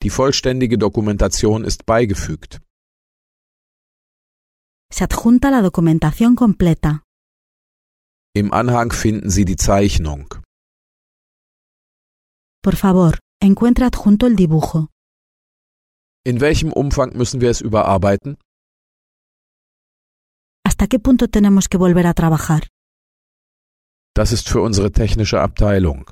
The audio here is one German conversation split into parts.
Die vollständige Dokumentation ist beigefügt. Se adjunta la documentación completa. Im Anhang finden Sie die Zeichnung. Por favor, encuentre adjunto el dibujo. In welchem Umfang müssen wir es überarbeiten? ¿Hasta qué punto tenemos que volver a trabajar? Das ist für unsere technische Abteilung.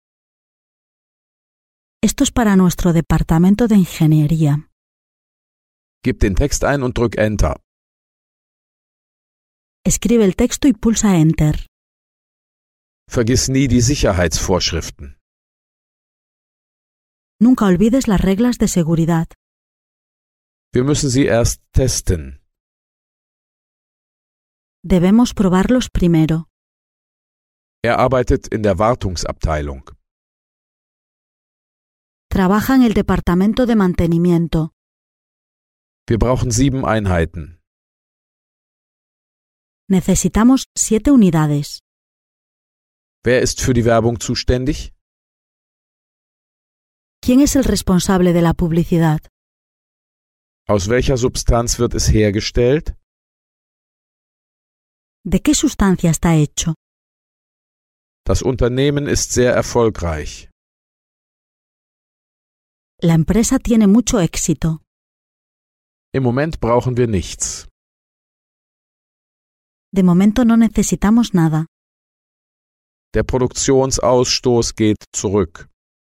Esto es para nuestro departamento de ingeniería. Gib den Text ein und drück Enter. Escribe el texto y pulsa Enter. Vergiss nie die Sicherheitsvorschriften. Nunca olvides las reglas de seguridad. Wir müssen sie erst testen. Debemos probarlos primero. Er arbeitet in der Wartungsabteilung. Trabaja en el departamento de mantenimiento. Wir brauchen 7 Einheiten. Necesitamos 7 unidades. Wer ist für die Werbung zuständig? ¿Quién es el responsable de la publicidad? Aus welcher Substanz wird es hergestellt? ¿De qué sustancia está hecho? Das Unternehmen ist sehr erfolgreich. La empresa tiene mucho éxito. Im Moment brauchen wir nichts. De momento no necesitamos nada. Der Produktionsausstoß geht zurück.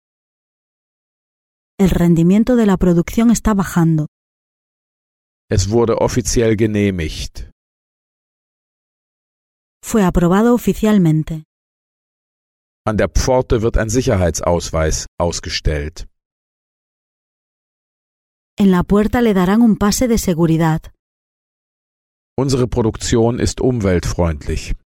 El rendimiento de la producción está bajando. Es wurde offiziell genehmigt. Fue aprobado oficialmente. An der Pforte wird ein Sicherheitsausweis ausgestellt. En la puerta le darán un pase de seguridad. Unsere Produktion ist umweltfreundlich.